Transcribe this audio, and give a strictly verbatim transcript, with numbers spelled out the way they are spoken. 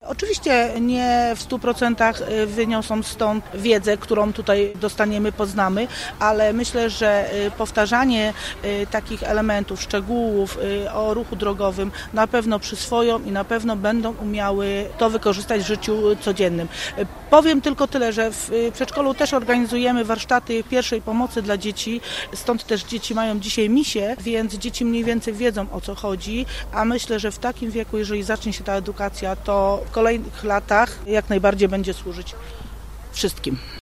Oczywiście nie w stu procentach wyniosą stąd wiedzę, którą tutaj dostaniemy, poznamy, ale myślę, że powtarzanie takich elementów, szczegółów o ruchu drogowym na pewno przyswoją i na pewno będą umiały to wykorzystać w życiu codziennym. Powiem tylko tyle, że w przedszkolu też organizujemy warsztaty pierwszej pomocy dla dzieci, stąd też dzieci mają dzisiaj misie, więc dzieci mniej więcej wiedzą, o co chodzi, a myślę, że w takim wieku, jeżeli zacznie się ta edukacja, to w kolejnych latach jak najbardziej będzie służyć wszystkim.